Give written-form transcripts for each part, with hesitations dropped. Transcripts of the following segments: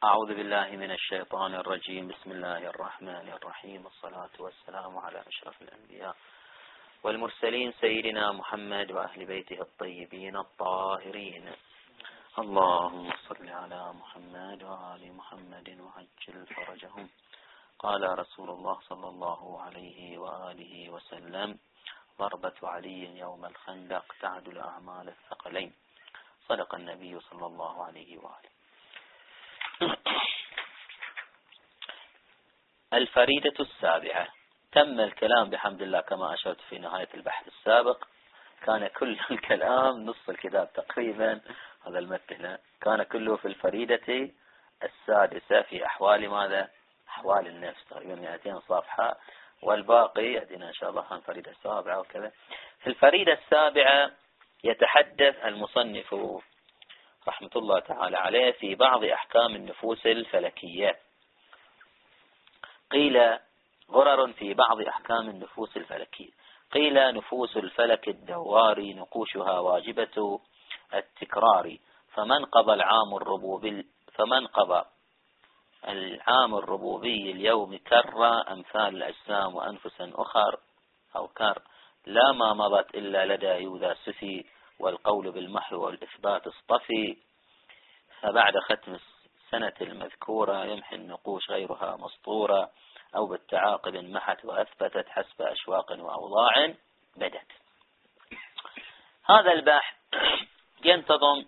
أعوذ بالله من الشيطان الرجيم. بسم الله الرحمن الرحيم، والصلاة والسلام على أشرف الأنبياء والمرسلين سيدنا محمد وأهل بيته الطيبين الطاهرين. اللهم صل على محمد وآل محمد وعجل فرجهم. قال رسول الله صلى الله عليه وآله وسلم: ضربة علي يوم الخندق تعدل أعمال الثقلين. صدق النبي صلى الله عليه وآله. الفريدة السابعة. تم الكلام بحمد الله كما أشرت في نهاية البحث السابق. كان كل الكلام نصف الكتاب تقريبا، هذا المثل كان كله في الفريدة السادسة في أحوال ماذا؟ أحوال النفس، تقريبا 200 صفحة، والباقي يأتينا إن شاء الله عن الفريدة السابعة وكذا. في الفريدة السابعة يتحدث المصنف رحمة الله تعالى عليه في بعض أحكام النفوس الفلكية. قيل: غرر في بعض أحكام النفوس الفلكية. قيل: نفوس الفلك الدواري نقوشها واجبة التكرار، فمن قضى العام الربوبي اليوم كر أمثال الأجسام وأنفسا أخر أو كر لا ما مضت إلا لدى يوذا سفي، والقول بالمحو والإثبات اصطفي، فبعد ختم السنة المذكورة يمحي النقوش غيرها مسطورة، أو بالتعاقب محت وأثبتت حسب أشواق وأوضاع بدت. هذا البحث ينتظم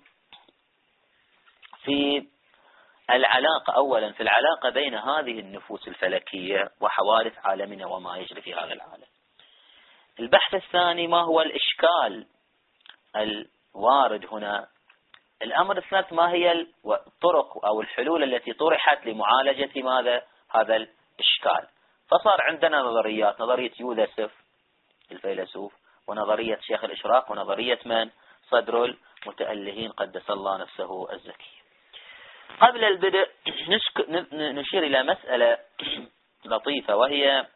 في العلاقة، أولا في العلاقة بين هذه النفوس الفلكية وحوادث عالمنا وما يجري في هذا العالم. البحث الثاني: ما هو الإشكال الوارد هنا؟ الأمر الثالث: ما هي الطرق أو الحلول التي طرحت لمعالجة ماذا؟ هذا الإشكال. فصار عندنا نظريات: نظرية يوذا الفيلسوف، ونظرية شيخ الإشراق، ونظرية من؟ صدر المتألهين قدس الله نفسه الزكي. قبل البدء نشير إلى مسألة لطيفة، وهي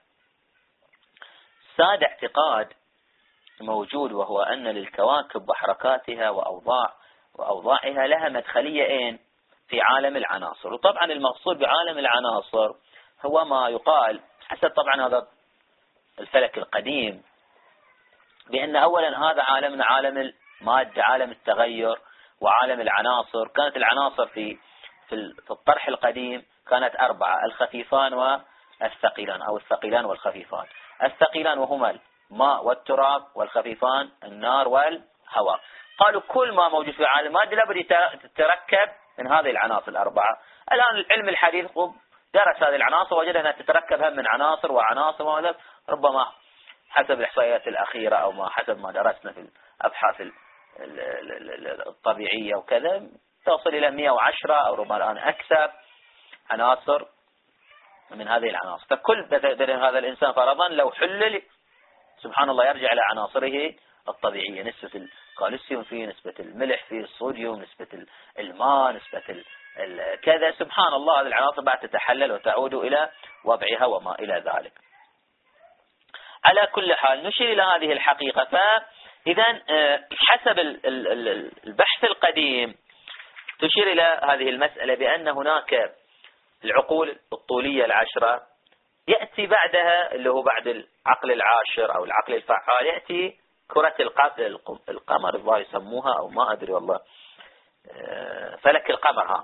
ساد اعتقاد موجود، وهو أن للكواكب وحركاتها وأوضاعها لها مدخلية في عالم العناصر. وطبعا المقصود بعالم العناصر هو ما يقال حسب طبعا هذا الفلك القديم بأن أولا هذا عالمنا عالم المادة، عالم التغير وعالم العناصر. كانت العناصر في الطرح القديم كانت 4: الخفيفان والثقيلان، أو الثقيلان والخفيفان. الثقيلان وهما الماء والتراب، والخفيفان النار والهواء. قالوا كل ما موجود في عالم المادة لابد يتركب من هذه العناصر الأربعة. الآن العلم الحديث درس هذه العناصر وجد أنها تتركب من عناصر وعناصر، وهذا ربما حسب الإحصائيات الأخيرة أو ما حسب ما درسنا في الأبحاث الطبيعية وكذا تصل إلى 110 أو ربما الآن أكثر عناصر من هذه العناصر. فكل هذا الإنسان فرضا لو حلل سبحان الله يرجع إلى عناصره الطبيعية: نسبة الكالسيوم فيه، نسبة الملح فيه، الصوديوم، نسبة الماء، نسبة كذا. سبحان الله هذه العناصر بعد تتحلل وتعود إلى وضعها وما إلى ذلك. على كل حال نشير إلى هذه الحقيقة. فإذا حسب البحث القديم تشير إلى هذه المسألة بأن هناك العقول الطولية 10 يأتي بعدها اللي هو بعد العقل العاشر أو العقل الفعال يأتي كرة القمر الله يسموها، أو ما أدري والله، فلك القمر.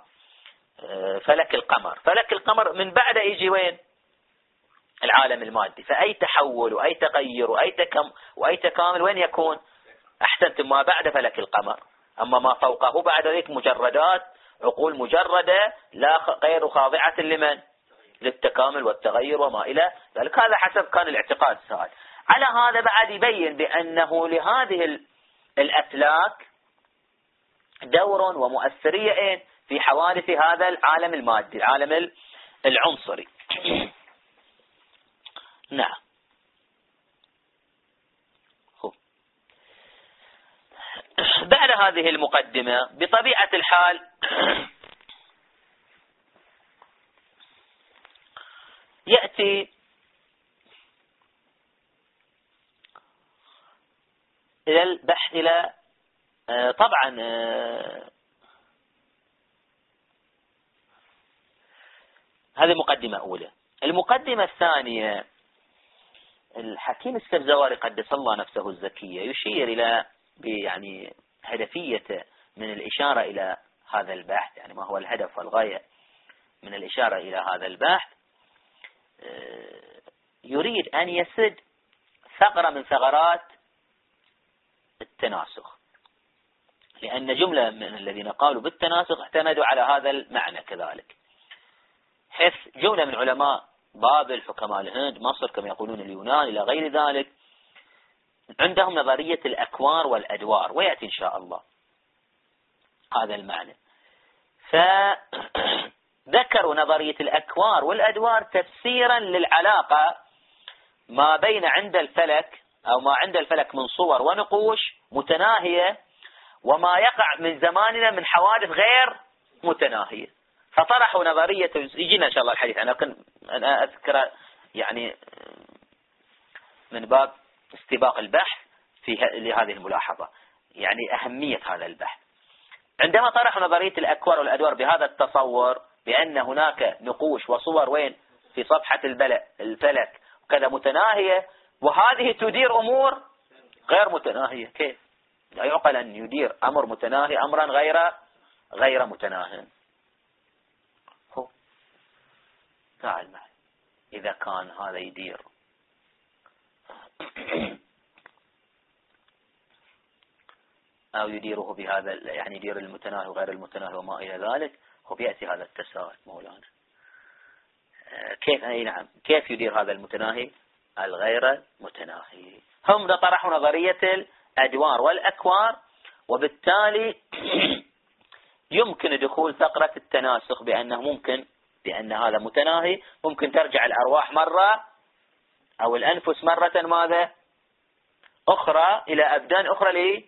فلك القمر من بعد يجي وين؟ العالم المادي. فأي تحول وأي تغير وأي تكامل وين يكون؟ أحسنتم، ما بعد فلك القمر. أما ما فوقه بعد ذلك مجردات، عقول مجردة لا غير خاضعة لمن؟ للتكامل والتغير وما إلى ذلك. هذا حسب كان الاعتقاد السائد. على هذا بعد يبين بأنه لهذه الأفلاك دور ومؤثرية في حوادث هذا العالم المادي، العالم العنصري. نعم. بعد هذه المقدمة بطبيعة الحال يأتي إلى البحث إلى طبعا هذه مقدمة أولى. المقدمة الثانية، الحكيم السبزواري قدس الله نفسه الزكية يشير إلى يعني هدفية من الإشارة إلى هذا البحث، يعني ما هو الهدف والغاية من الإشارة إلى هذا البحث. يريد أن يسد ثغرة من ثغرات التناسخ، لأن جملة من الذين قالوا بالتناسخ اعتمدوا على هذا المعنى كذلك، حيث جملة من علماء بابل، حكماء الهند، مصر كما يقولون اليونان إلى غير ذلك، عندهم نظرية الأكوار والأدوار، ويأتي إن شاء الله هذا المعنى. فذكروا نظرية الأكوار والأدوار تفسيرا للعلاقة ما بين عند الفلك أو ما عند الفلك من صور ونقوش متناهية وما يقع من زماننا من حوادث غير متناهية. فطرحوا نظرية، يجينا إن شاء الله الحديث، أنا أذكر يعني من باب استباق البحث لهذه الملاحظة، يعني أهمية هذا البحث. عندما طرحوا نظرية الأكوار والأدوار بهذا التصور بأن هناك نقوش وصور وين في صفحة الفلك وكذا متناهية، وهذه تدير أمور غير متناهية، كيف لا يعقل أن يدير أمر متناهي أمرا غير متناهي؟ هو تعال معي، إذا كان هذا يدير أو يديره بهذا، يعني يدير المتناهي وغير المتناهي وما إلى ذلك، هو بيأتي هذا التساؤل مولانا، كيف؟ أي نعم، كيف يدير هذا المتناهي الغير متناهي؟ هم طرحوا نظرية الأدوار والأكوار، وبالتالي يمكن دخول فقرة التناسخ بأنه ممكن، بأن هذا متناهي ممكن ترجع الأرواح مرة أو الأنفس مرة ماذا أخرى إلى أبدان أخرى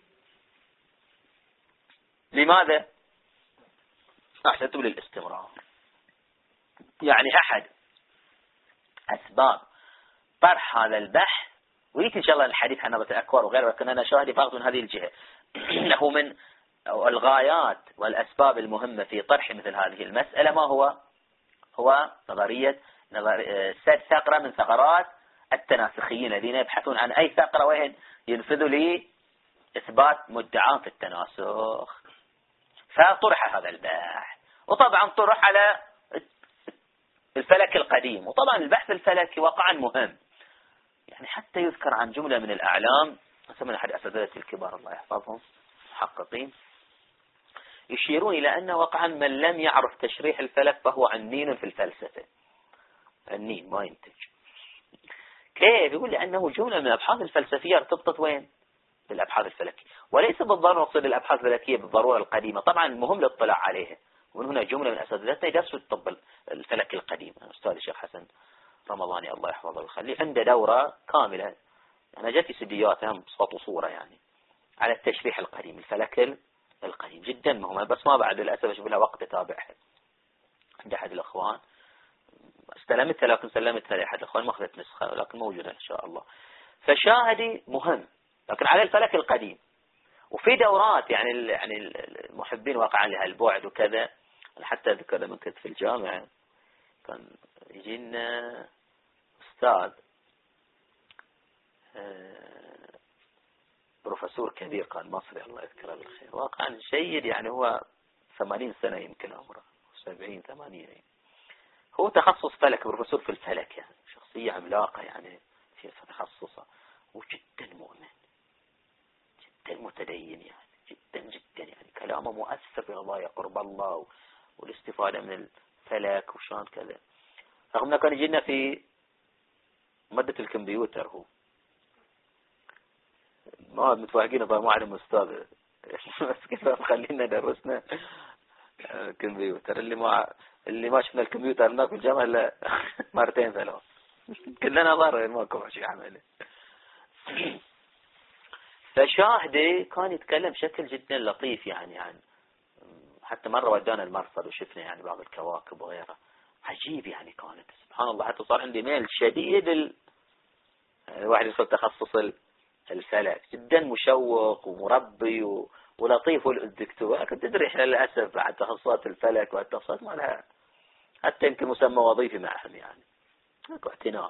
لماذا؟ أحسنتم، للاستمرار. يعني أحد أسباب طرح هذا البحث، ويأتي إن شاء الله الحديث عن نظرية الأكوار وغيرها، لكن أنا شاهدي فقط من هذه الجهة، أنه من الغايات والأسباب المهمة في طرح مثل هذه المسألة ما هو نظرية سد ثغرة من ثغرات التناسخيين الذين يبحثون عن أي ثغرة وين ينفذوا لإثبات مدعاة في التناسخ. فطرح هذا البحث، وطبعا طرح على الفلك القديم، وطبعا البحث الفلكي واقعا مهم، يعني حتى يذكر عن جملة من الأعلام مثلا أحد أساتذة الكبار الله يحفظهم محققين يشيرون إلى أن واقعا من لم يعرف تشريح الفلك فهو عنين في الفلسفة، عنين ما ينتج. كيف؟ يقول لأنه جملة من الأبحاث الفلسفية ارتبطت وين؟ بالأبحاث الفلكية، وليس بالضرورة نقصد الأبحاث الفلكية بالضرورة القديمة، طبعا المهم الاطلاع عليها. ومن هنا جملة من أساتذتنا يدرسوا الطب الفلكي القديم، أستاذ الشيخ حسن رمضاني الله يحفظه ويخليه، عنده دورة كاملة، أنا جاتي سديات هم صوت وصورة يعني على التشريح القديم، الفلك القديم جدا مهمة، بس ما بعد للأسف أشوف لها وقت أتابعها. عند أحد الأخوان استلمتها، لكن سلمتها لأحد الأخوان ما أخذت نسخة، لكن موجودة إن شاء الله. فشاهدي مهم، لكن على الفلك القديم. وفي دورات يعني المحبين واقعا لهالبعد وكذا. أنا حتى أذكر لما كنت في الجامعة كان يجينا أستاذ بروفيسور كبير كان مصري الله يذكره بالخير، واقعا جيد، يعني هو 80 سنة يمكن عمره 70 80. هو تخصص فلك، بروفيسور في الفلك، يعني شخصية عملاقة يعني في تخصصه، وجدا مؤمن جدا متدين، يعني جدا جدا، يعني كلامه مؤثر في الله قرب الله والاستفادة من الفلك وشان كذا. رغم انه كان يجينا في مادة الكمبيوتر، هو ما متفاهقين ما علم أستاذ بس كيف خلينا درسنا كمبيوتر، اللي ما شفنا الكمبيوتر هناك في الجامعة إلا مرتين ثلاث، كلنا ضار ماكو شيء عمله. فشاهدي كان يتكلم بشكل جدا لطيف، يعني عن حتى مرة ودانا المرصد وشفنا يعني بعض الكواكب وغيرها، عجيب يعني كانت سبحان الله. حتى صار عندي ميل شديد الواحد يدخل تخصص الفلك، جدا مشوق ومربي ولطيف. والدكتور كنت تدري احنا للأسف بعد تخصصات الفلك والتخصصات ما لها حتى يمكن مسمى وظيفي معهم يعني، اكو اعتناء.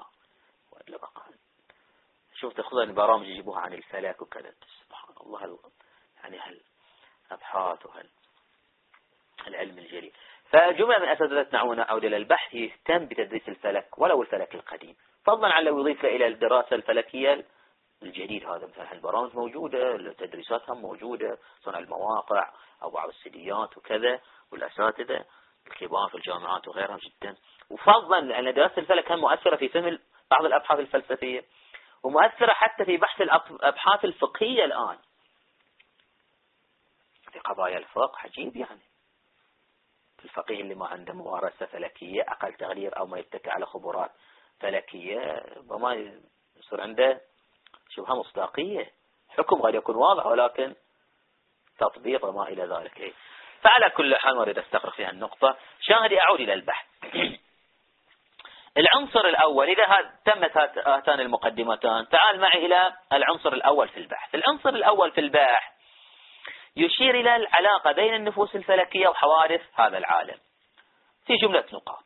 شفت خصوصا البرامج يجيبوها عن الفلك وكذا، سبحان الله يعني هالابحاث وهالعلم الجليل. فجملة من اساتذتنا نعود الى البحث يهتم بتدريس الفلك ولو الفلك القديم، فضلا عن لو يضيف الى الدراسة الفلكية الجديد. هذا مثلا البرامج موجودة، التدريسات هم موجودة، صنع المواقع او بعض السيديات وكذا، والاساتذة الكبار في الجامعات وغيرها جدا. وفضلا ان دراسة الفلك هم مؤثرة في فهم بعض الابحاث الفلسفية، ومؤثرة حتى في بحث الابحاث الفقهية الان في قضايا الفقه. عجيب يعني الفقيه اللي ما عنده ممارسة فلكية أقل تغيير أو ما يتكى على خبرات فلكية وما يصير عنده شبهة مصداقية، حكم قد يكون واضح ولكن تطبيق وما إلى ذلك. فعلى كل حال أريد أستغرق في النقطة. شاهدي أعود إلى البحث. العنصر الأول، إذا تمت هاتان المقدمتان، تعال معي إلى العنصر الأول في البحث. العنصر الأول في البحث يشير إلى العلاقة بين النفوس الفلكية وحوادث هذا العالم في جملة نقاط.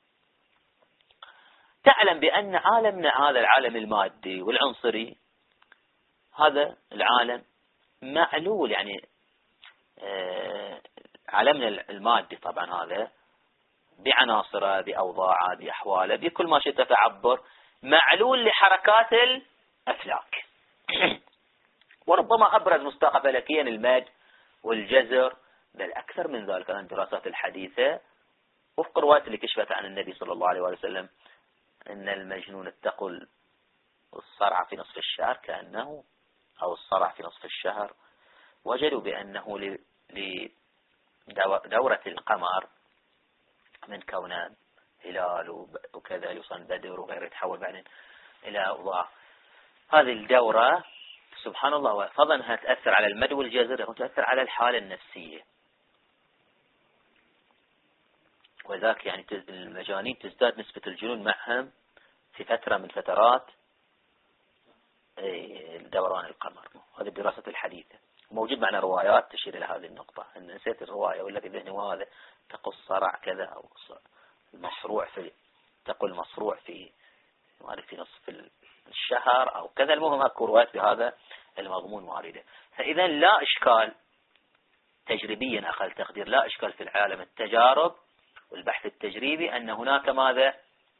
تعلم بأن عالمنا هذا العالم المادي والعنصري، هذا العالم معلول، يعني عالمنا المادي طبعا هذا بعناصره بأوضاعه بأحواله بكل ما شئت تعبر، معلول لحركات الأفلاك. وربما أبرز مصداق فلكيا المد والجزر، بل أكثر من ذلك. الدراسات الحديثة وفق الروايات اللي كشفت عن النبي صلى الله عليه وسلم أن المجنون اتقوا الصرع في نصف الشهر كأنه، أو الصرع في نصف الشهر، وجدوا بأنه لدورة القمر من كونان هلال وكذا يصن بدر وغيره يتحول بعدين إلى أوضاع، هذه الدورة سبحان الله فضلا أنها تأثر على المد والجزر، تأثر على الحالة النفسية. وذاك يعني المجانين تزداد نسبة الجنون معهم في فترة من فترات دوران القمر. هذه الدراسة الحديثة موجود معنا روايات تشير إلى هذه النقطة. أن نسيت الرواية ولا في ذهني وهذا تقول صرع كذا أو المصروع في تقول مصروع في نصف الشهر أو كذا. المهم أكو روايات بهذا المضمون واردة. فإذا لا إشكال تجريبيا أقل تقدير، لا إشكال في العالم التجارب والبحث التجريبي أن هناك ماذا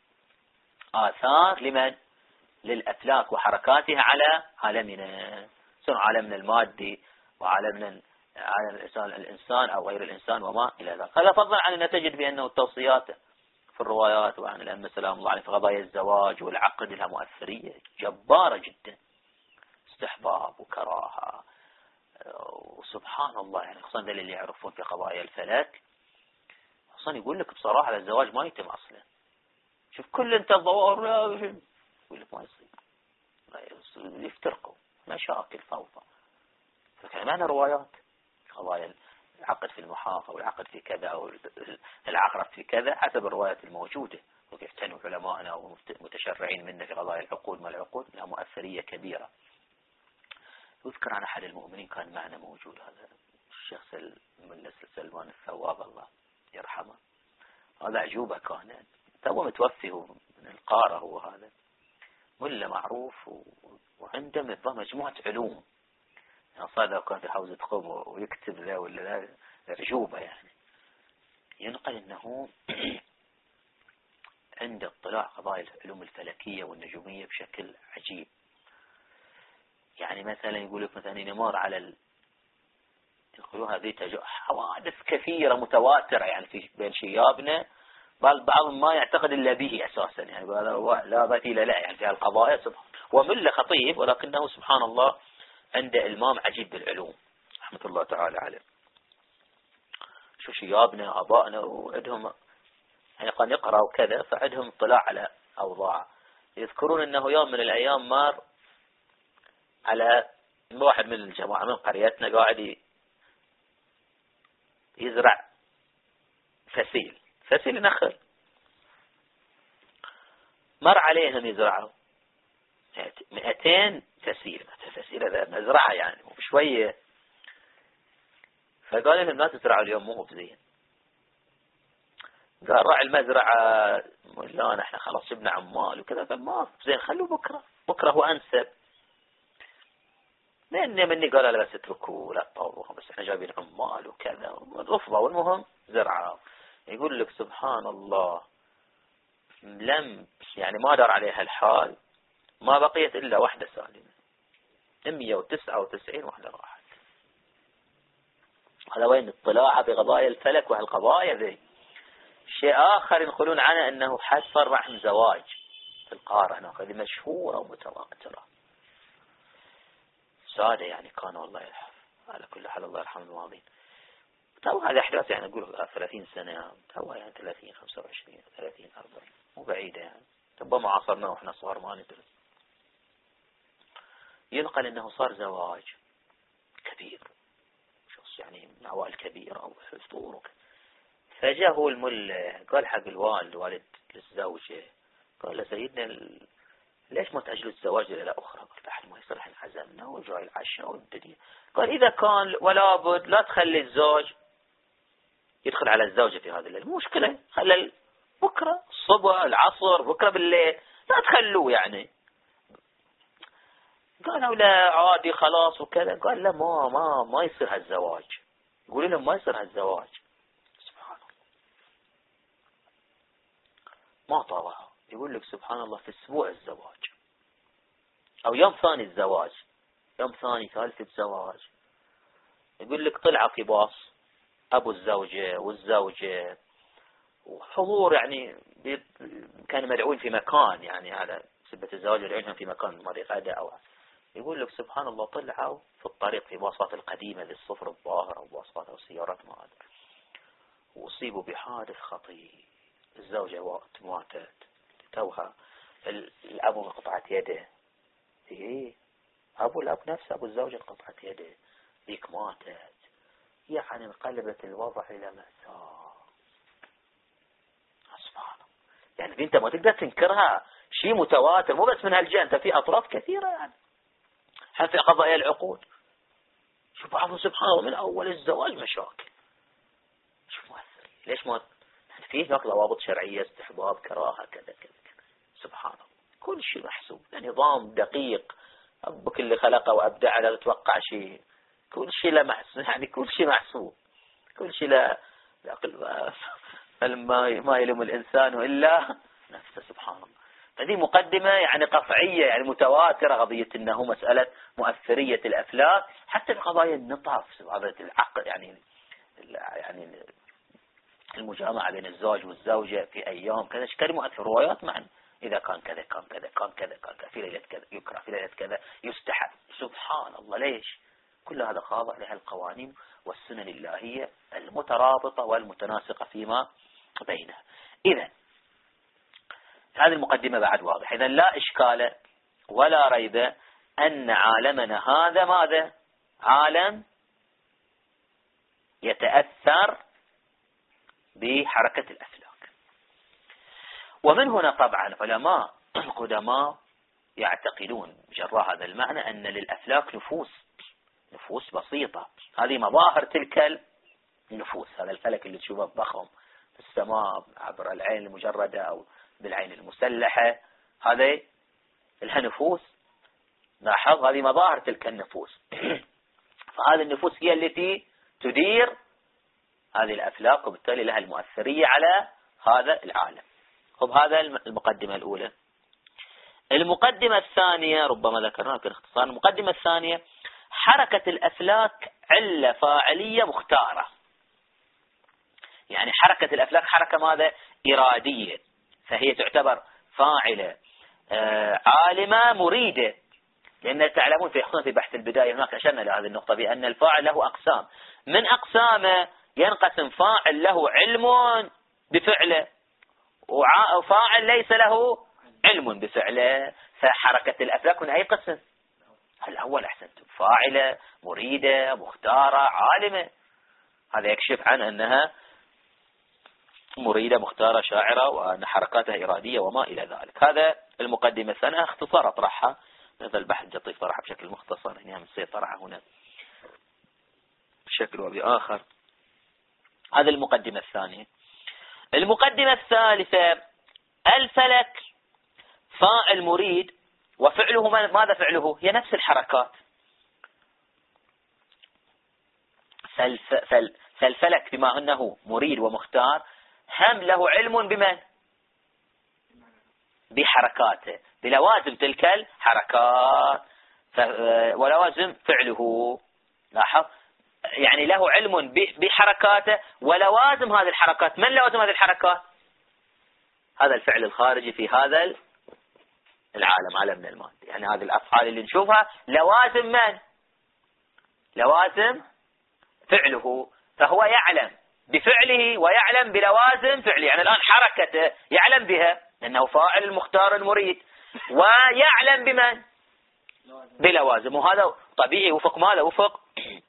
آثار لمن للأفلاك وحركاتها على عالمنا، سواء عالمنا المادي وعالمنا عالم الإنسان أو غير الإنسان وما إلى ذلك. هذا فضلا عن أن تجد بأنه التوصيات في الروايات وعن الأئمة سلام الله عليه في قضايا الزواج والعقد لها مؤثرية جبارة جدا، استحباب وكراهة وسبحان الله. يعني خصوصا اللي يعرفون في قضايا الفلك خصوصا يقول لك بصراحة الزواج ما يتم أصلا. شوف كل انت الظواهر يقول لك ما يصير، يفترقوا مشاكل فوضى. فكان معنا روايات قضايا العقد في المحافظة والعقد في كذا أو العقرب في كذا حسب الروايات الموجودة، ويعتنوا علماءنا ومتشرعين منا في قضايا العقود. ما العقود لها مؤثرية كبيرة. يذكر عن أحد المؤمنين كان معنا موجود، هذا الشيخ سلمان الثواب الله يرحمه. هذا عجوبة كان تو متوفي من القارة، هو هذا ملا معروف وعنده مجموعة علوم. يعني صار كان في حوزة قوم ويكتب ذا ولا ذا عجوبة. يعني ينقل أنه عنده اطلاع قضايا العلوم الفلكية والنجومية بشكل عجيب. يعني مثلا يقول لك مثلا يمر على يقولوا هذه حوادث كثيرة متواترة يعني في بين شيابنا، بعضهم ما يعتقد إلا به أساسا، يعني لا بديل لا يعني في هالقضايا ومل خطيب، ولكنه سبحان الله عنده إلمام عجيب بالعلوم رحمة الله تعالى عليه. شو شيابنا آبائنا وعندهم يعني قد يقرأ وكذا، فعندهم اطلاع على أوضاع. يذكرون أنه يوم من الأيام مر على واحد من الجماعة من قريتنا قاعد يزرع فسيل نخل، مر عليهم يزرعوا 200 فسيل هذا مزرعة يعني وبشوية. فقال لهم لا تزرعوا اليوم مو بزين، قال راعي المزرعة لا نحن خلاص جبنا عمال وكذا. قال ما زين خلوا بكرة هو أنسب. مني قال لا بس اتركوا لا تطوروها بس احنا جايبين عمال وكذا رفضوا. والمهم زرعوا. يقول لك سبحان الله لم يعني ما دار عليها الحال ما بقيت إلا واحدة سالمة. 199 واحدة راحت. هذا وين اطلاعها بقضايا الفلك وهالقضايا ذي. شيء آخر ينقلون عنه أنه حصر رحم زواج في القارة هناك. هذه مشهورة ومتواترة. سادة يعني كانوا الله يرحم. على كل حال الله يرحم الماضين. تو هذا أحداث يعني أقول 30 سنة تو يعني 30 25 30 40 مو بعيدة يعني. ربما عاصرنا وإحنا صغار ما ندرس. ينقل أنه صار زواج كبير شخص يعني من عوائل كبيرة أو فطور. فجاء هو الملا قال حق والد للزوجة قال له سيدنا ليش ما تأجلوا الزواج إلى أخرى؟ قال بعد ما يصير احنا عزمنا وجاء العشاء والدنيا. قال إذا كان ولا بد لا تخلي الزوج يدخل على الزوجة في هذا الليل مو مشكلة. خلي بكرة الصبح العصر بكرة بالليل لا تخلوه يعني. قالوا لا عادي خلاص وكذا. قال لا ما يصير هالزواج. يقول لهم ما يصير هالزواج. سبحان الله ما طاوعها. يقول لك سبحان الله في اسبوع الزواج او يوم ثاني الزواج يوم ثاني ثالث الزواج يقول لك طلع في باص ابو الزوجة والزوجة وحضور يعني كانوا مدعوين في مكان يعني على سبة الزواج يدعونهم في مكان غدا او. يقول لك سبحان الله طلعوا في الطريق في باصات القديمة للصفر الظاهر او باصات او سيارات ما ادري واصيبوا بحادث خطير. الزوجة ماتت توها الأب انقطعت يده. إيه الأب نفسه أبو الزوجة انقطعت يده ذيك ماتت. يعني انقلبت الوضع إلى مأساة. سبحان الله يعني أنت ما تقدر تنكرها شيء متواتر مو بس من هالجهة في أطراف كثيرة يعني حتى في قضايا العقود. شوف بعضهم سبحان الله من أول الزواج مشاكل. شوف مؤثر ليش ما فيه هناك ضوابط شرعية استحباب كراهة كذا كذا. سبحان الله كل شيء محسوب نظام دقيق. ربك اللي خلقه وأبدعه لا تتوقع شيء. كل شيء لا محسوب يعني كل شيء محسوب. كل شيء لا ما يلوم الإنسان إلا نفسه. سبحان الله. هذه مقدمة يعني قطعية يعني متواترة قضية أنه مسألة مؤثرية الأفلاك حتى في قضايا النطف قضية العقد يعني المجامعة بين الزوج والزوجة في أيام كذا كان مؤثر. روايات معا إذا كان كذا كان كذا كان كذا كان في ليلة كذا يكره في ليلة كذا يستحب. سبحان الله ليش كل هذا خاضع لها القوانين والسنن الإلهية المترابطة والمتناسقة فيما بينها. إذا هذه المقدمة بعد واضح. إذا لا إشكال ولا ريب أن عالمنا هذا ماذا؟ عالم يتأثر بحركة الأفلاك. ومن هنا طبعا علماء قدماء يعتقدون جراء هذا المعنى أن للأفلاك نفوس بسيطة. هذه مظاهر تلك النفوس. هذا الفلك اللي تشوفه ضخم في السماء عبر العين المجردة أو بالعين المسلحة هذه لها نفوس. لاحظ هذه مظاهر تلك النفوس. فهذه النفوس هي التي تدير هذه الأفلاك وبالتالي لها المؤثرية على هذا العالم. خب هذا المقدمة الأولى. المقدمة الثانية ربما ذكرناها باختصار. المقدمة الثانية حركة الأفلاك علة فاعلية مختارة. يعني حركة الأفلاك حركة ماذا؟ إرادية. فهي تعتبر فاعلة عالمة مريدة. لأن تعلمون في بحث البداية هناك أشرنا لهذه النقطة بأن الفاعل له أقسام. من أقسامه ينقسم فاعل له علم بفعله وفاعل ليس له علم بفعله. فحركة الأفلاك من أي قسم؟ الأول أحسنتم فاعلة مريدة مختارة عالمة. هذا يكشف عن أنها مريدة مختارة شاعرة وأن حركاتها إرادية وما إلى ذلك. هذا المقدمة الثانية اختصار أطرحها. هذا البحث جطيف طرحها بشكل مختصر يعني من طرحها هنا بشكل وبآخر. هذا المقدمة الثانية. المقدمة الثالثة: الفلك فاعل مريد، وفعله ماذا فعله؟ هي نفس الحركات. فالفلك بما أنه مريد ومختار هم له علم بمن؟ بحركاته، بلوازم تلك الحركات، ولوازم فعله. لاحظ، يعني له علم بحركاته ولوازم هذه الحركات. من لوازم هذه الحركات؟ هذا الفعل الخارجي في هذا العالم، عالمنا المادي. يعني هذه الأفعال اللي نشوفها لوازم من؟ لوازم فعله. فهو يعلم بفعله ويعلم بلوازم فعله. يعني الآن حركته يعلم بها لأنه فاعل المختار المريد، ويعلم بمن؟ بلوازم. وهذا طبيعي وفق ماذا؟ وفق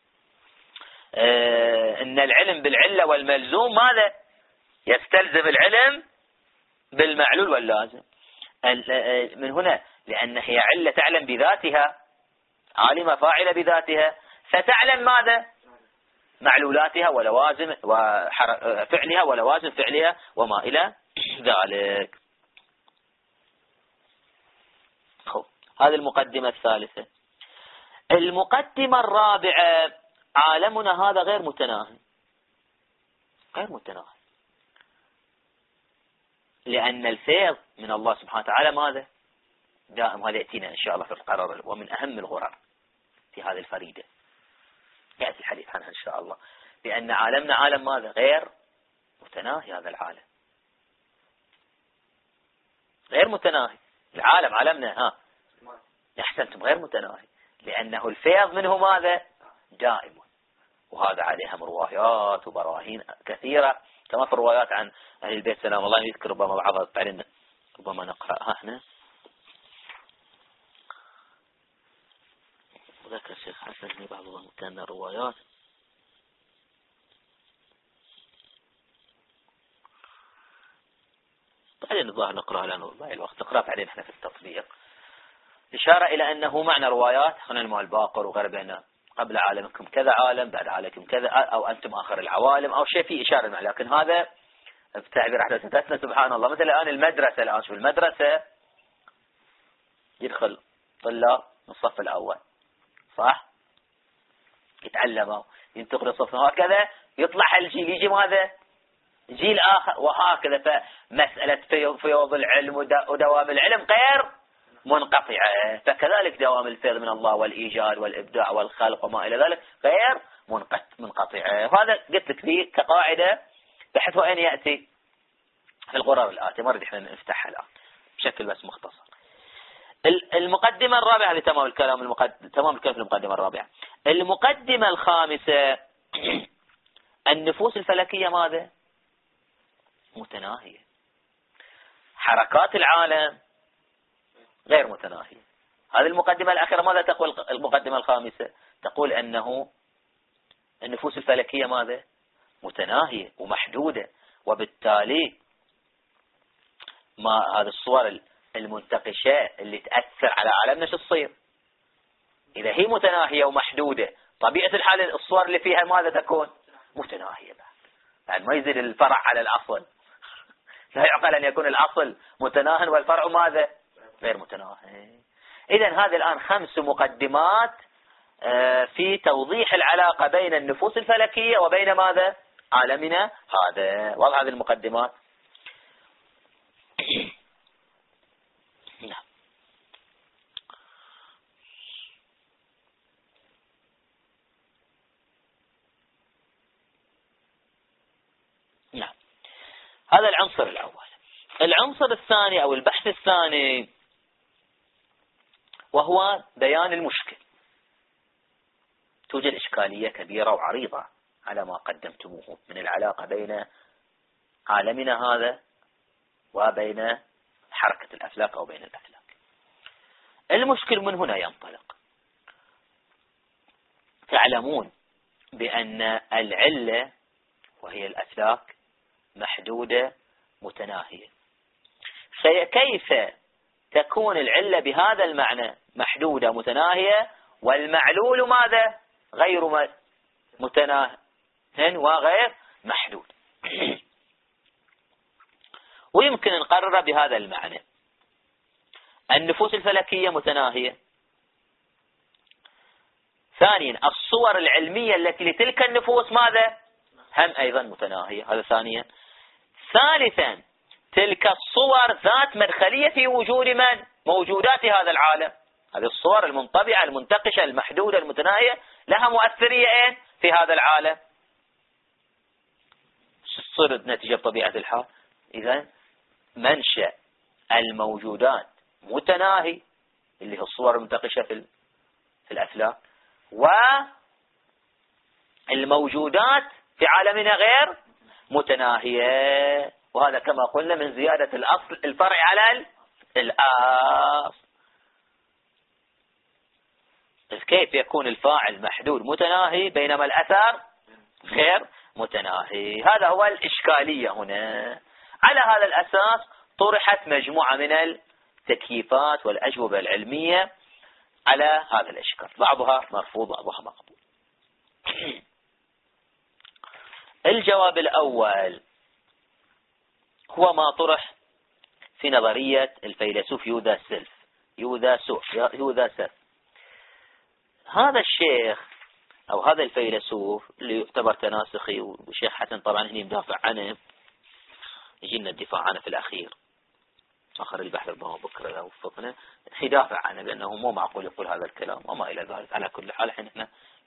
إن العلم بالعلة والملزوم ماذا؟ يستلزم العلم بالمعلول واللازم. من هنا لأن هي علة تعلم بذاتها، عالمة فاعلة بذاتها، فتعلم ماذا؟ معلولاتها ولوازم فعلها ولوازم فعلها وما إلى ذلك. هذه المقدمة الثالثة. المقدمة الرابعة: عالمنا هذا غير متناهي. غير متناهي لأن الفيض من الله سبحانه وتعالى ماذا؟ دائم. هذا يأتينا إن شاء الله في القرار، ومن أهم الغرر في هذه الفريدة يأتي الحديث عنها إن شاء الله. لأن عالمنا عالم ماذا؟ غير متناهي. هذا العالم غير متناهي. العالم عالمنا أحسنتم، غير متناهي لأنه الفيض منه ماذا؟ دائم. وهذا عليها روايات وبراهين كثيرة، كما في الروايات عن أهل البيت سلام الله يذكر ربما بعضها تعلمنا، ربما نقرأها هنا. ذكر الشيخ حسن بعض كان الروايات. بعدين الظاهر نقرأها لأنه ضايع الوقت، نقرأها بعدين احنا في التطبيق. إشارة إلى أنه معنى روايات هنا المال الباقر وغير بأن قبل عالمكم كذا عالم، بعد عالمكم كذا، أو أنتم آخر العوالم، أو شيء فيه إشارة معه. لكن هذا بتعبير أحداثنا سبحان الله. مثل الآن المدرسة، الآن شوف المدرسة يدخل طلاب من الصف الأول صح؟ يتعلموا ينتقلوا الصف، هكذا يطلع الجيل يجي ماذا؟ جيل آخر، وهكذا. فمسألة فيوض العلم ودوام العلم غير منقطعة، فكذلك دوام الفيض من الله والإيجاد والإبداع والخلق وما إلى ذلك غير منقطعة. وهذا قلت لك فيه كقاعدة بحيث وين يأتي في الغرر الآتي. ما نريد احنا نفتحها الآن بشكل بس مختصر. المقدمة الرابعة، هذه تمام الكلام في المقدمة الرابعة. المقدمة الخامسة: النفوس الفلكية ماذا؟ متناهية. حركات العالم غير متناهية. هذه المقدمة الأخيرة ماذا تقول المقدمة الخامسة؟ تقول أنه النفوس الفلكية ماذا؟ متناهية ومحدودة، وبالتالي ما هذه الصور المنتقشة اللي تأثر على عالمنا شو تصير؟ إذا هي متناهية ومحدودة، طبيعة الحال الصور اللي فيها ماذا تكون؟ متناهية. بعد ما يزيد الفرع على الأصل. لا يعقل أن يكون الأصل متناهي والفرع ماذا؟ غير متناهي. إذن هذه الآن 5 مقدمات في توضيح العلاقة بين النفوس الفلكية وبين ماذا؟ عالمنا هذا. وضع هذه المقدمات. نعم. هذا العنصر الأول. العنصر الثاني أو البحث الثاني وهو بيان المشكل. توجد إشكالية كبيرة وعريضة على ما قدمتموه من العلاقة بين عالمنا هذا وبين حركة الأفلاك أو بين الأفلاك. المشكل من هنا ينطلق. تعلمون بأن العلة وهي الأفلاك محدودة متناهية، فكيف تكون العلة بهذا المعنى محدودة متناهية والمعلول ماذا؟ غير متناهي وغير محدود. ويمكن نقرر بهذا المعنى: النفوس الفلكية متناهية. ثانيا الصور العلمية التي لتلك النفوس ماذا؟ هم أيضا متناهية، هذا ثانيا. ثالثا تلك الصور ذات مدخلية في وجود من؟ موجودات هذا العالم. هذه الصور المنطبعة المنتقشة المحدودة المتناهية لها مؤثرية في هذا العالم. تصير نتيجة طبيعة الحال. إذن منشأ الموجودات متناهي اللي هي الصور المنتقشة في الأفلاك، والموجودات في عالمنا غير متناهية، وهذا كما قلنا من زيادة الأصل الفرع على الأصل. كيف يكون الفاعل محدود متناهي بينما الأثر غير متناهي؟ هذا هو الإشكالية هنا. على هذا الأساس طرحت مجموعة من التكييفات والأجوبة العلمية على هذا الإشكال، بعضها مرفوض بعضها مقبول. الجواب الأول هو ما طرح في نظرية الفيلسوف يوذا سيلف. هذا الشيخ أو هذا الفيلسوف اللي يعتبر تناسخي، والشيخ حسن طبعا هنا مدافع عنه، يجينا الدفاع عنه في الأخير آخر البحث ربما بكرة لو وفقنا يدافع عنه لأنه مو معقول يقول هذا الكلام وما إلى ذلك. على كل حال احنا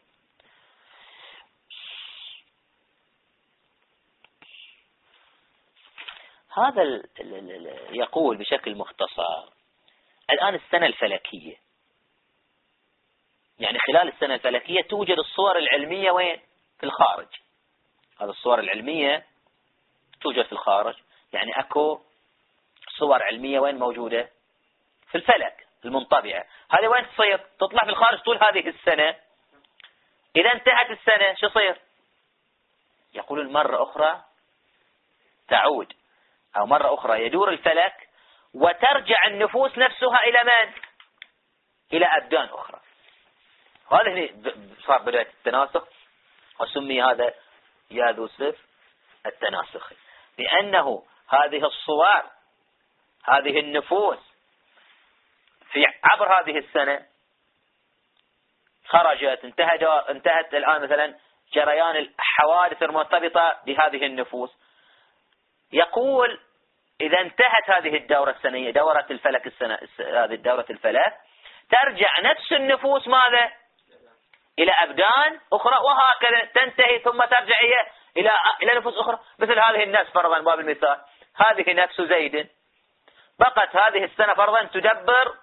هذا يقول بشكل مختصر الآن السنة الفلكية، يعني خلال السنة الفلكية توجد الصور العلمية وين؟ في الخارج. هذه الصور العلمية توجد في الخارج، يعني أكو صور علمية وين موجودة؟ في الفلك المنطبعة. هذه وين تصير؟ تطلع في الخارج طول هذه السنة. إذا انتهت السنة شو يصير؟ يقولون مرة أخرى تعود، أو مرة أخرى يدور الفلك وترجع النفوس نفسها إلى من؟ إلى أبدان أخرى. هذا صار بداية التناسخ، وسمي هذا يوذا التناسخي، لأنه هذه الصور هذه النفوس في عبر هذه السنة خرجت انتهت الآن مثلا جريان الحوادث المرتبطة بهذه النفوس. يقول إذا انتهت هذه الدورة السنية، دورة الفلك السنة، هذه دورة الفلك، ترجع نفس النفوس ماذا؟ إلى أبدان أخرى، وهكذا تنتهي ثم ترجع إلى نفوس أخرى. مثل هذه النفس فرضا باب المثال، هذه نفس زيد بقت هذه السنة فرضا تدبر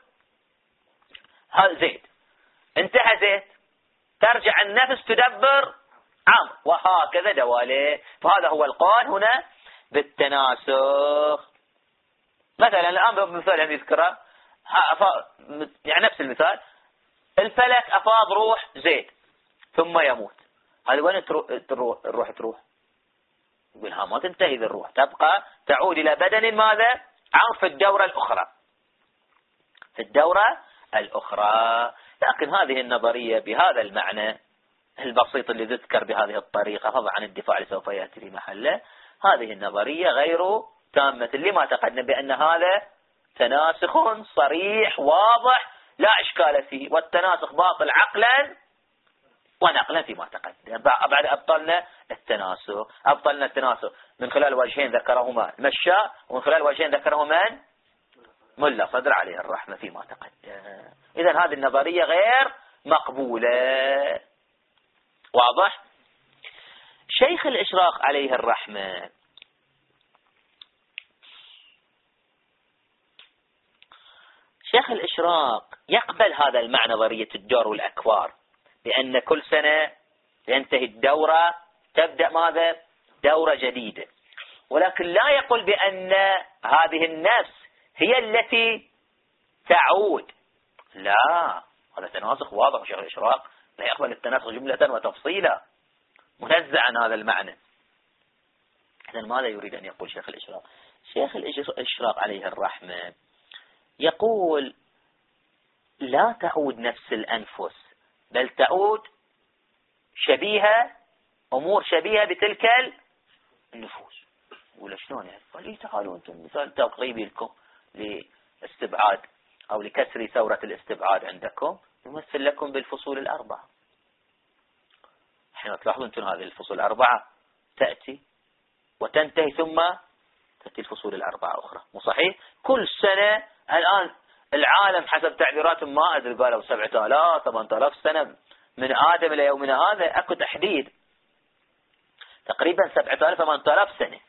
زيد، انتهى زيد ترجع النفس تدبر عمرو، وهكذا دواليه. فهذا هو القول هنا بالتناسخ. مثلا الآن بمثال هم يذكره، يعني نفس المثال، الفلك أفاض روح زيد ثم يموت، هذا وين الروح تروح؟ يقول ها ما تنتهي الروح، تبقى تعود إلى بدن ماذا؟ عمرو في الدورة الأخرى، في الدورة الأخرى. لكن هذه النظرية بهذا المعنى البسيط اللي ذكر بهذه الطريقة، فضلا عن الدفاع اللي سوف يأتي في محله، هذه النظرية غير تامة لما تقدم بأن هذا تناسخ صريح واضح لا إشكال فيه، والتناسخ باطل عقلا ونقلا فيما تقدم. بعد أبطلنا التناسخ من خلال وجهين ذكرهما المشاء، ومن خلال وجهين ذكرهما ملا صدر عليه الرحمة فيما تقدم. إذن هذه النظرية غير مقبولة. واضح؟ شيخ الإشراق عليه الرحمة شيخ الإشراق يقبل هذا المعنى، نظرية الدور والأكوار، لأن كل سنة ينتهي الدورة تبدأ ماذا؟ دورة جديدة، ولكن لا يقول بأن هذه النفس هي التي تعود. لا، هذا تناسخ واضح. شيخ الإشراق لا يقبل التناسخ جملة وتفصيلا، منزع عن هذا المعنى. إذن ماذا يريد أن يقول شيخ الإشراق؟ شيخ الإشراق عليه الرحمة يقول لا تعود نفس الأنفس، بل تعود أمور شبيهة بتلك النفوس. ولا شلون يعني؟ قال لي تعالوا انتم مثال تقريبي لكم لاستبعاد او لكسر ثورة الاستبعاد عندكم يمثل لكم بالفصول الأربعة. حين تلاحظون انتم هذه الفصول الأربعة تأتي وتنتهي ثم تأتي الفصول الأربعة أخرى، مو صحيح؟ كل سنة الآن العالم حسب تعبيراتهم ما أدري قالوا 7000 8000 سنة من آدم إلى يومنا هذا، أكو تحديد تقريبا 7000 8000 سنة،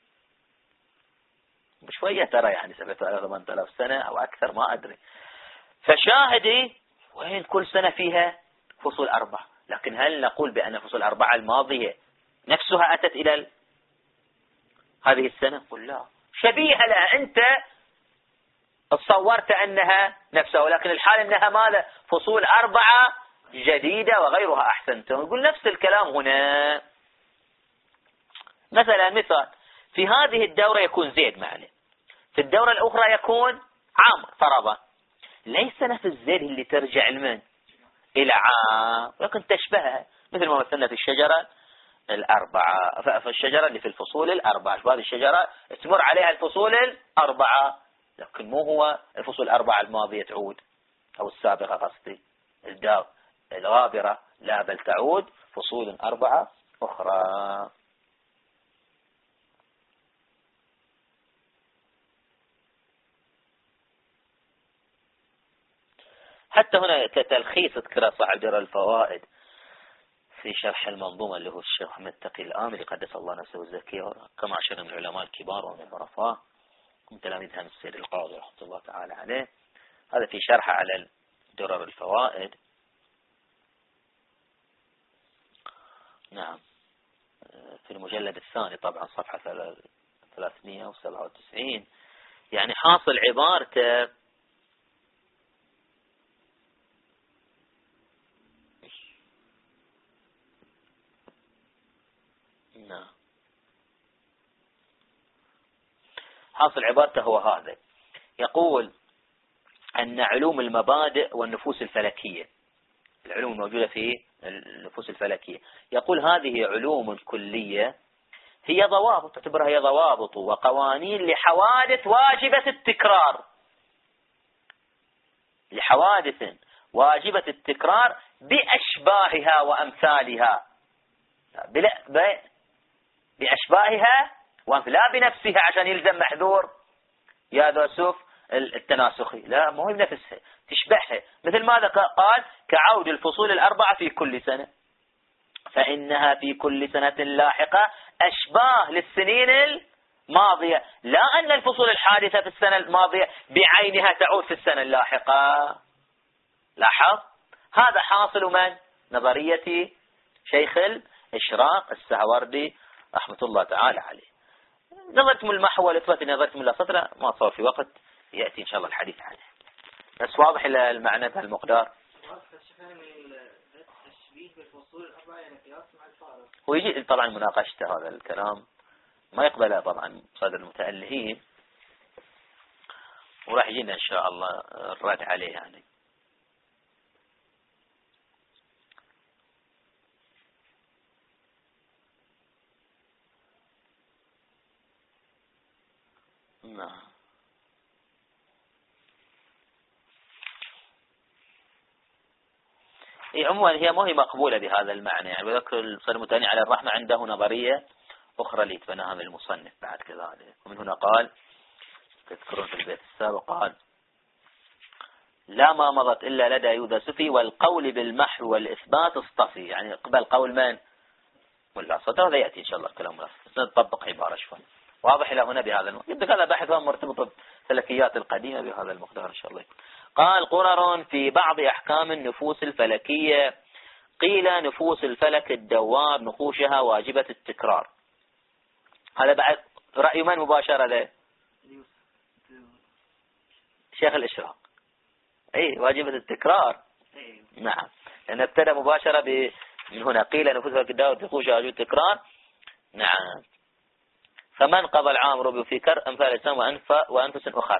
بشوية ترى يعني 7000 8000 سنة أو أكثر ما أدري. فشاهدي وين كل سنة فيها فصول أربعة، لكن هل نقول بأن فصول أربعة الماضية نفسها أتت إلى هذه السنة؟ قل لا، شبيهة لها، أنت تصورت أنها نفسها، ولكن الحال أنها ماذا؟ فصول أربعة جديدة وغيرها. أحسنتم، يقول نفس الكلام هنا. مثلا مثال، في هذه الدورة يكون زيد معنا، في الدورة الأخرى يكون عمرو فرضا، ليس نفس زيد اللي ترجع لمن؟ إلى عام، ولكن تشبهها، مثل ما مثلنا في الشجرة الأربعة، في الشجرة اللي في الفصول الأربعة، هذه الشجرة تمر عليها الفصول الأربعة، لكن مو هو الفصول الأربعة الماضية تعود أو السابقة قصدي الغابرة، لا بل تعود فصول أربعة أخرى. حتى هنا كتلخيص ذكر صاحب درر الفوائد في شرح المنظومة اللي هو الشيخ محمد تقي الآملي قدس الله نفسه الزكية، كما أشار من العلماء الكبار ومن العرفاء من تلاميذ هم السيد القاضي رحمة الله تعالى عليه، هذا في شرح على درر الفوائد. نعم، في المجلد الثاني طبعا صفحة 397. يعني حاصل عبارته نعم، حاصل عبارته هو هذا، يقول أن علوم المبادئ والنفوس الفلكية، العلوم الموجودة في النفوس الفلكية، يقول هذه علوم كلية هي ضوابط، تعتبرها هي ضوابط وقوانين لحوادث واجبة التكرار، لحوادث واجبة التكرار بأشباهها وأمثالها، بأشباهها لا بنفسها عشان يلزم محذور يا ذا سوف التناسخي، لا، مو هي بنفسها، تشبهها، مثل ماذا قال؟ كعود الفصول الأربعة في كل سنة، فإنها في كل سنة لاحقة أشباه للسنين الماضية، لا أن الفصول الحادثة في السنة الماضية بعينها تعود في السنة اللاحقة. لاحظ، هذا حاصل من؟ نظرية شيخ الإشراق السهوردي رحمة الله تعالى عليه. نظرتم المحور إثبات نظرتم الله سطرة، ما صار في وقت يأتي إن شاء الله الحديث عنه، بس واضح إلى المعنى بهالمقدار. ويجي طبعا مناقشته هذا الكلام ما يقبله طبعا صدر المتألهين، وراح يجينا إن شاء الله الرد عليه يعني. نعم، عموما هي ما هي مقبولة بهذا المعنى يعني، وذكر الصدر المتأني على الرحمة عنده نظرية أخرى اللي يتبناها من المصنف بعد كذلك، ومن هنا قال تذكرون في البيت السابق قال لا ما مضت إلا لدى يوذا سفي والقول بالمحو والإثبات اصطفي، يعني قبل قول من؟ ولا صدر، هذا يأتي إن شاء الله كلام الله، نطبق عبارة شوي واضح إلى هنا بهذا المقدار، يبدأ هذا بحث مرتبط بالفلكيات القديمة بهذا المقدار إن شاء الله. قال قرر في بعض أحكام النفوس الفلكية، قيل نفوس الفلك الدوار نقوشها واجبة التكرار. هذا بعد رأي من مباشرة له؟ شيخ الإشراق، أي واجبة التكرار. نعم، لأن ابتدى مباشرة من هنا، قيل نفوس الفلك الدوار نقوشها واجبة التكرار. نعم، فمن قضى العام ربع في كر أمثال الأجسام وأنفس أخر،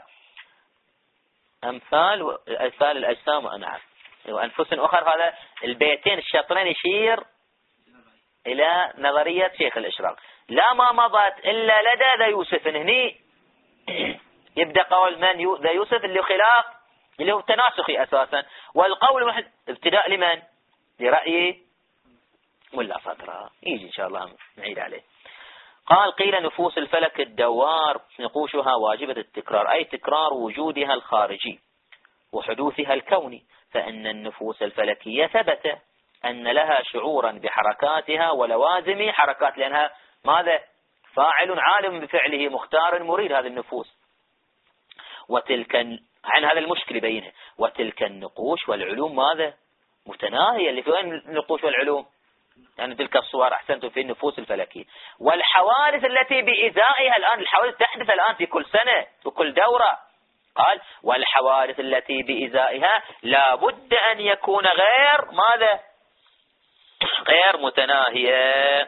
أمثال الأجسام وأنعام وأنفس أخر، هذا البيتين الشطرين يشير إلى نظرية شيخ الإشراق. لا ما مضت إلا لدى ذا يوسف. هني يبدأ قول من ذا يوسف اللي خلاف اللي هو تناسخي أساسا، والقول ابتداء لمن؟ لرأي ملا صدرة. يجي إن شاء الله نعيد عليه. قال قيل نفوس الفلك الدوار نقوشها واجبة التكرار، أي تكرار وجودها الخارجي وحدوثها الكوني، فإن النفوس الفلكية ثبت أن لها شعورا بحركاتها ولوازم حركات، لأنها ماذا؟ فاعل عالم بفعله مختار مريد هذه النفوس. وتلك عن هذا المشكل بينها. وتلك النقوش والعلوم ماذا؟ متناهية. اللي في وين النقوش والعلوم؟ يعني تلك الصور أحسنتم في النفوس الفلكية. والحوادث التي بإزائها الآن، الحوادث تحدث الآن في كل سنة وكل دورة. قال والحوادث التي بإزائها لا بد أن يكون غير ماذا؟ غير متناهية.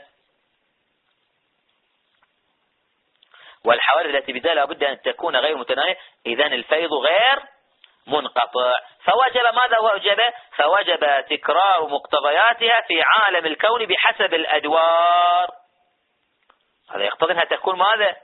والحوادث التي بإزائها لا بد أن تكون غير متناهية، إذن الفيض غير منقطع. فوجب ماذا وجب؟ فوجب تكرار مقتضياتها في عالم الكون بحسب الأدوار. هذا يقتضي أنها تكون ماذا؟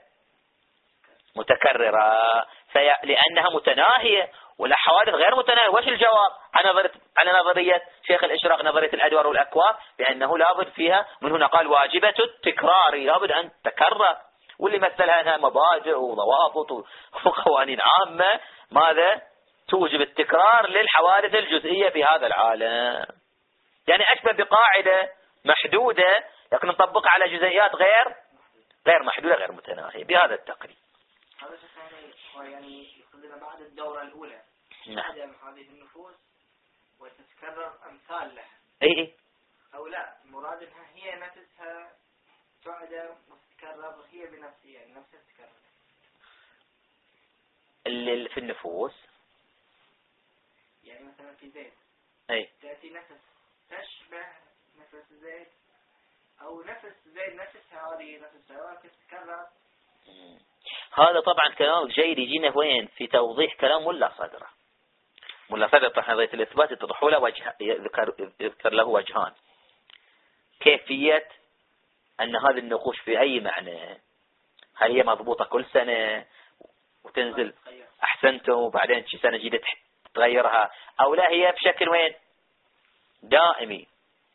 متكررة، لأنها متناهية. والحوادث غير متناهية. وش الجواب على نظرية شيخ الإشراق، نظرية الأدوار والأكوان؟ بأنه لابد فيها، من هنا قال واجبة التكرار، لابد أن تكرر. واللي مثلها أنها مبادئ وضوابط وقوانين عامة ماذا؟ توجب التكرار للحوادث الجزئية في هذا العالم. يعني أشبه بقاعدة محدودة لكن نطبقها على جزئيات غير محدودة غير متناهية بهذا التقريب. هذا يعني يقول بعد الدورة الأولى تعدم هذه النفوس وتتكرر أمثال لها. أي أو لا، المراد أنها هي نفسها تعدم وتتكرر هي بنفسها، يعني نفسها تتكرر. اللي في النفوس يعني مثلا في زيد تأتي نفس تشبه نفس زيد، أو نفس زيد نفسها هذه نفسها تتكرر. هذا طبعا كلام جيد يجينا وين؟ في توضيح كلام ملا صدرة. ملا صدرة طبعا نظرية الإثبات يتضح له وجه، يذكر له وجهان. كيفية أن هذه النقوش في أي معنى؟ هل هي مضبوطة كل سنة وتنزل أحسنتم وبعدين شي سنة جديدة تغيرها، أو لا هي بشكل وين؟ دائمي،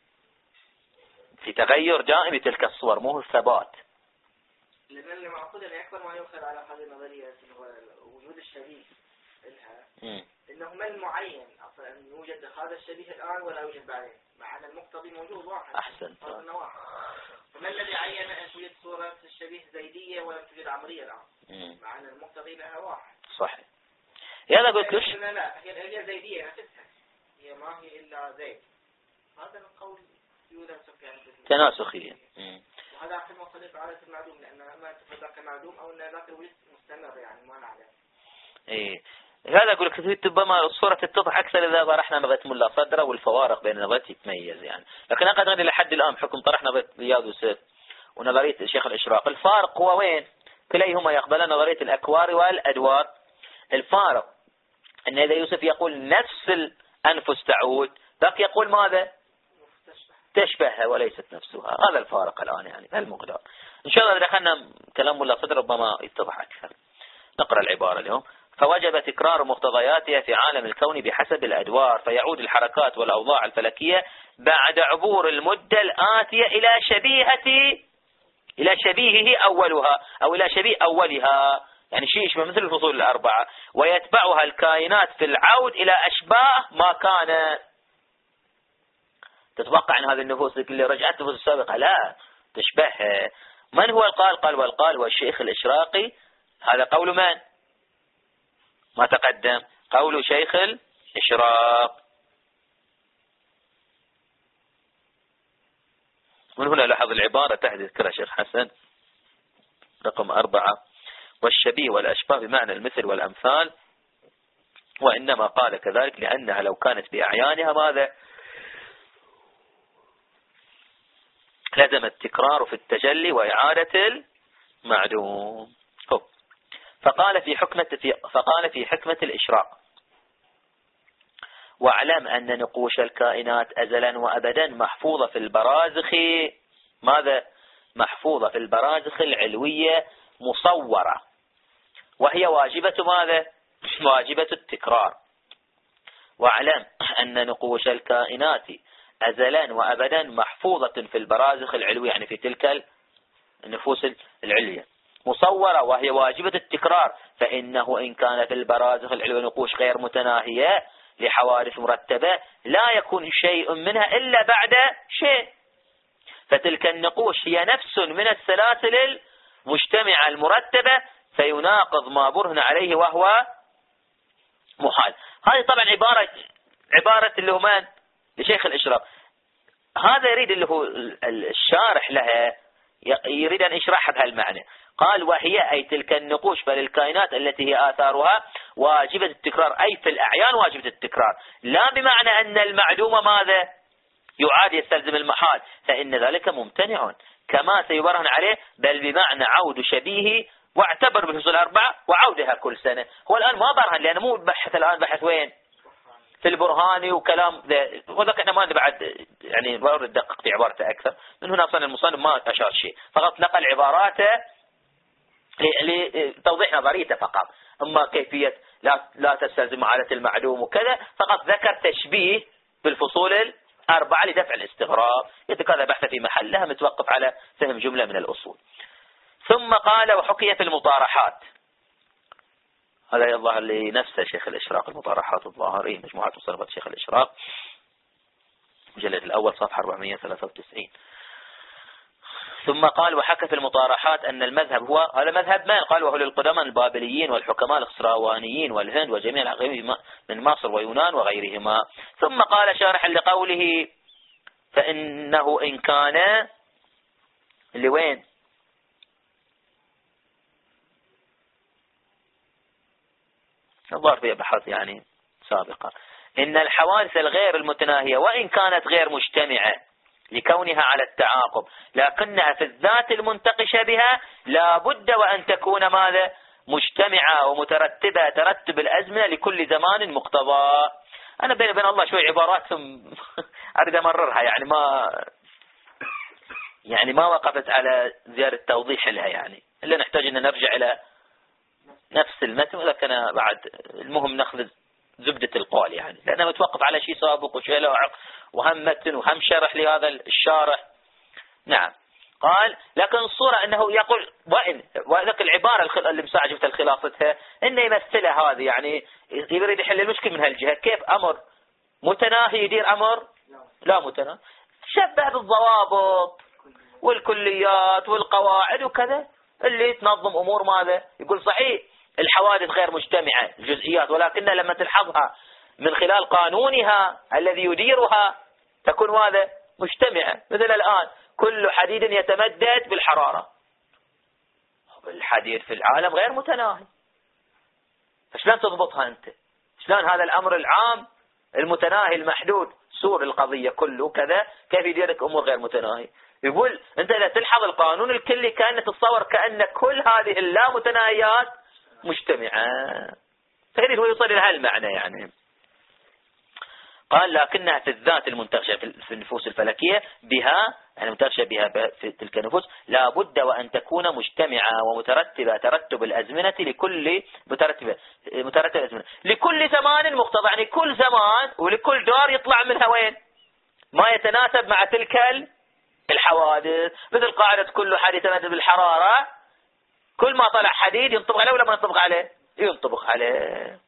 في تغير دائمي تلك الصور، مو الثبات. لأن اللي معقود أن أكبر ما يؤخذ على هذه النظرية هو وجود الشبيه لها، إنه من معين أصلا يوجد هذا الشبيه الآن ولا يوجد بعدين، مع أن المقتضي موجود واحد. أحسنت. فما الذي عين أن توجد صورة الشبيه زيدية ولم توجد عمرية الآن، مع أن المقتضي لها واحد. صحيح. يلا قلت لش لا هي زيدية نفسها، هي ما هي إلا زيد. هذا القول يناسخ يعني تناسخيا. وهذا أحد مصادر على المعلوم، لأن ما ذاك معلوم أو أن ذاك الوجود مستمر، يعني ما نعلم. إيه هذا أقول لك ربما الصورة تتضح أكثر إذا طرحنا نظرية ملا صدرة، والفوارق بين النظريات تتميز يعني. لكن أقدر إلى حد الآن حكم طرح نظرية رياض يوسف ونظرية الشيخ الإشراق، الفارق هو وين؟ كليهما يقبلان نظرية الأكوار والأدوار. الفارق أن إذا يوسف يقول نفس الأنفس تعود، ذاك يقول ماذا؟ تشبهها وليست نفسها. هذا الفارق الآن يعني المقدار. إن شاء الله إذا دخلنا كلام ملا صدر ربما يتضح أكثر. نقرأ العبارة اليوم. فوجب تكرار مقتضياتها في عالم الكون بحسب الأدوار، فيعود الحركات والأوضاع الفلكية بعد عبور المدة الآتية إلى شبيهه أولها، أو إلى شبيه أولها، يعني شيء يشبه مثل الفصول الأربعة، ويتبعها الكائنات في العود إلى أشباه ما كان. تتوقع أن هذه النفوس اللي رجعت النفوس السابقة لا تشبهها. من هو القال؟ قال والقال والشيخ الإشراقي. هذا قول من؟ ما تقدم قول شيخ الإشراق. من هنا لاحظ العبارة تحت ذكرها شيخ حسن رقم 4: والشبيه والأشباه بمعنى المثل والأمثال، وإنما قال كذلك لأنها لو كانت بأعيانها ماذا؟ لزم التكرار في التجلي وإعادة المعدوم. فقال في حكمة الإشراق: واعلم أن نقوش الكائنات أزلا وأبدا محفوظة في البرازخ ماذا؟ محفوظة في البرازخ العلوية مصورة، وهي واجبة ماذا؟ واجبة التكرار. واعلم أن نقوش الكائنات أزلا وأبدا محفوظة في البرازخ العلوية، يعني في تلك النفوس العليا مصورة وهي واجبة التكرار، فإنه إن كان في البرازخ العلوية نقوش غير متناهية لحوادث مرتبة لا يكون شيء منها إلا بعد شيء، فتلك النقوش هي نفس من السلاسل المجتمعة المرتبة، فيناقض ما برهن عليه وهو محال. هذه طبعا عبارة اللي هو من؟ لشيخ الإشراق. هذا يريد اللي هو الشارح لها يريد أن يشرحها بهالمعنى. قال وهي أي تلك النقوش فللكائنات التي هي آثارها واجبة التكرار، أي في الأعيان واجبة التكرار، لا بمعنى أن المعدوم ماذا يعاد يستلزم المحال، فإن ذلك ممتنع كما سيبرهن عليه، بل بمعنى عود شبيه واعتبر بالفصول الأربعة وعودها كل سنة. هو الآن ما برهن، لأنه مو بحث الآن، بحث وين؟ في البرهاني وكلام ذا، وذلك احنا ما بعد يعني ضروري ندقق في عبارته أكثر. من هنا أصلا المصنف ما أشار شيء، فقط نقل عباراته لتوضيح نظريته فقط، أما كيفية لا تستلزم عادة المعلوم وكذا، فقط ذكر تشبيه بالفصول الأربعة لدفع الاستغراب. يتكاد بحث في محلها متوقف على فهم جملة من الأصول. ثم قال وحكي في المطارحات، هذا يظهر لنفسه شيخ الإشراق، المطارحات الظاهرية مجموعة مصنفات شيخ الإشراق مجلد الأول صفحة 493. ثم قال وحكى في المطارحات أن المذهب هو هذا مذهب من؟ قال وهو للقدماء البابليين والحكماء الخسراوانيين والهند وجميع الأقاليم من مصر ويونان وغيرهما. ثم قال شارحا لقوله فإنه إن كان لوين الظاهر في بحث يعني سابقة، إن الحوادث الغير المتناهية وإن كانت غير مجتمعة لكونها على التعاقب، لكنها في الذات المنتقشة بها لا بد وأن تكون ماذا؟ مجتمعة ومترتبة ترتب الأزمنة لكل زمان مقتضى. أنا بين وبين الله شوي عبارات أريد أمررها، يعني ما وقفت على زيادة توضيح لها، يعني إلا نحتاج أن نرجع إلى نفس المتن، ولكن بعد المهم نأخذ زبدة القول، يعني لأنه متوقف على شيء سابق وشيء لاحق، وهم متن وهم شرح لهذا الشارح. نعم. قال لكن الصورة أنه يقول وذلك العبارة اللي مساعدة الخلاصتها إنه يمثلها هذه، يعني يريد يحل المشكلة من هالجهة. كيف أمر متناهي يدير أمر لا متناهي؟ شبه بالضوابط والكليات والقواعد وكذا اللي تنظم أمور ماذا. يقول صحيح الحوادث غير مجتمعة الجزئيات، ولكنها لما تلحظها من خلال قانونها الذي يديرها تكون ماذا مجتمعة. مثل الآن كل حديد يتمدد بالحرارة، الحديد في العالم غير متناهي، فشلون تضبطها أنت؟ شلون هذا الأمر العام المتناهي المحدود سور القضية كله كذا كيف يديرك أمور غير متناهي؟ يقول أنت إذا تلحظ القانون الكلي كأنك تتصور كأن كل هذه اللا متناهيات مجتمعة، فيريد هو يوصل إلى هالمعنى. يعني قال لكنها في الذات المنتقشة في النفوس الفلكية بها، يعني منتقشة بها في تلك النفوس لا بد وأن تكون مجتمعة ومترتبة ترتب الأزمنة لكل مترتبة أزمنة لكل زمان مقتضى، يعني كل زمان ولكل دور يطلع منها وين ما يتناسب مع تلك الحوادث. مثل قاعدة كل حديث يتمدد بالحرارة، كل ما طلع حديد ينطبق عليه ولا ما ينطبق عليه؟ ينطبق عليه.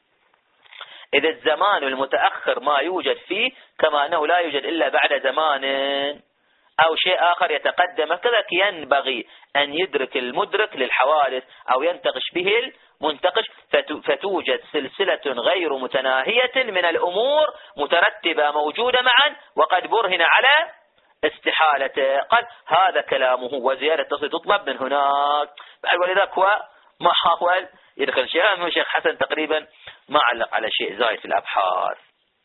إذا الزمان المتأخر ما يوجد فيه كما أنه لا يوجد إلا بعد زمان أو شيء آخر يتقدم، كذلك ينبغي أن يدرك المدرك للحوادث أو ينتقش به المنتقش، فتوجد سلسلة غير متناهية من الأمور مترتبة موجودة معا وقد برهن على استحالته. قال هذا كلامه وزيادة تصل تطلب من هناك. ولذلك هو ما حاول يدخل شيء. من الشيخ حسن تقريبا ما علق على شيء زايد في الأبحاث.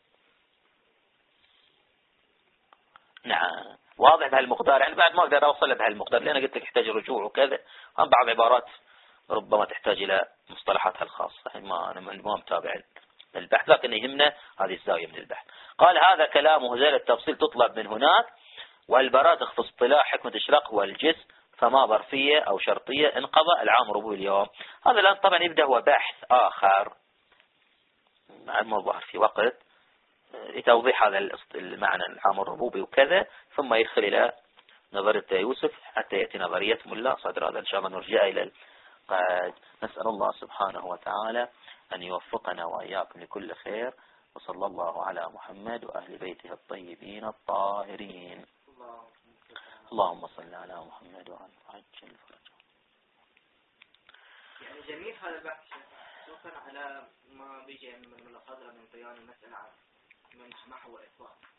نعم واضح بهالمقدار، يعني بعد ما أقدر أوصل بهالمقدار لأن قلت لك يحتاج رجوع وكذا، هم بعض عبارات ربما تحتاج إلى مصطلحاتها الخاصة، يعني أنا ما متابع البحث، لكن يهمنا هذه الزاوية من البحث. قال هذا كلامه زال التفصيل تطلب من هناك، والبرادخ في اصطلاح حكمة الإشراق هو الجسم، فما ظرفية أو شرطية، انقضى العام ربوبي اليوم. هذا الآن طبعا يبدأ هو بحث آخر مع ظهر في وقت لتوضيح هذا المعنى العام الربوبي وكذا، ثم يدخل إلى نظرية يوسف حتى يأتي نظرية ملا صدر. هذا إن شاء الله نرجع إلى قد نسأل الله سبحانه وتعالى أن يوفقنا وإياكم لكل خير، وصلى الله على محمد وأهل بيته الطيبين الطاهرين. اللهم صل على محمد وعلى عجل الفرج. يعني جميل هذا البحث خصوصا على ما بيجي من القدر من بيان المسألة من محو إطلاق